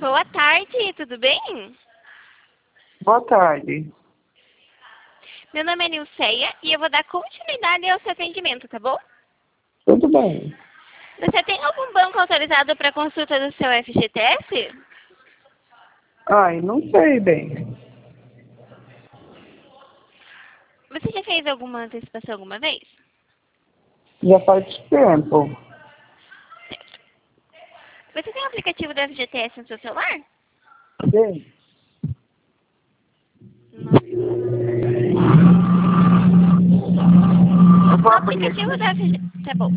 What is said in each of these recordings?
Boa tarde, tudo bem? Boa tarde. Meu nome é Nilceia e eu vou dar continuidade ao seu atendimento, tá bom? Tudo bem. Você tem algum banco autorizado para consulta do seu FGTS? Ai, não sei bem. Você já fez alguma antecipação alguma vez? Já faz tempo. Você tem o aplicativo do FGTS no seu celular? Bem, eu O vou aplicativo do FGTS... Tá bom.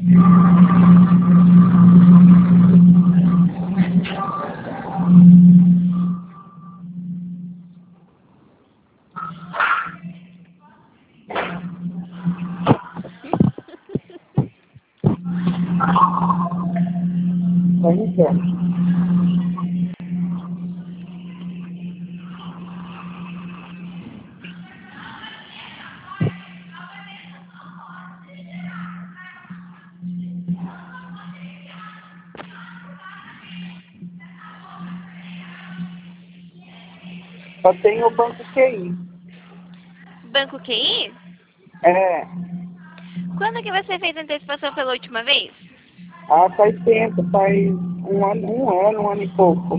Vamos ver. Só tem o Banco QI. Banco QI? É. Quando que você fez a antecipação pela última vez? Ah, faz tempo, faz um ano e pouco.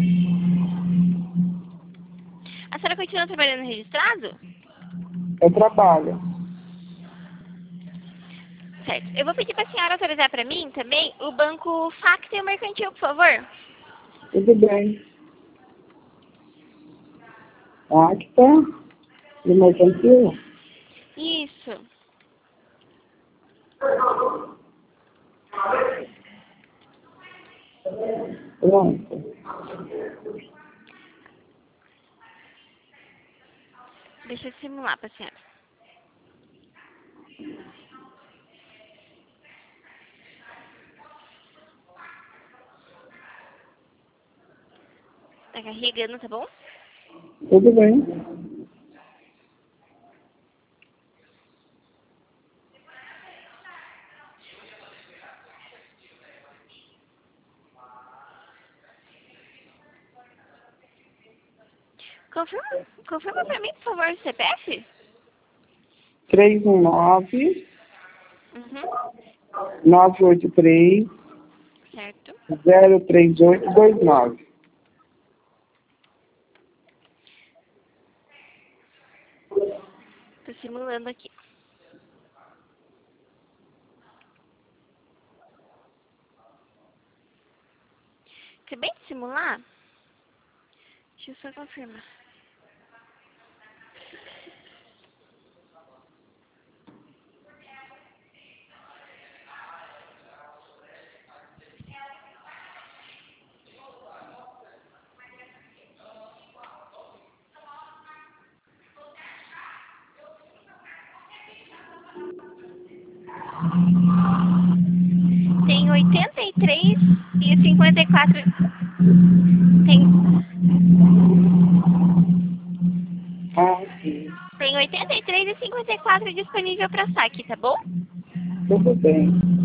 A senhora continua trabalhando registrado? Eu trabalho. Certo. Eu vou pedir para a senhora autorizar para mim também o banco Facta e o Mercantil, por favor. Tudo bem. Acta e mercantil. Isso. Pronto. Deixa eu simular para a senhora. Tá carregando, tá bom? Tudo bem. Confirma para mim, por favor, o CPF? 319 Uhum. 983 Certo. 03829. Tô simulando aqui. Acabei de simular? Deixa eu só confirmar. Tem 83 e 54. Ah, sim. Tem 83 e 54 disponível para saque, tá bom? Tudo bem.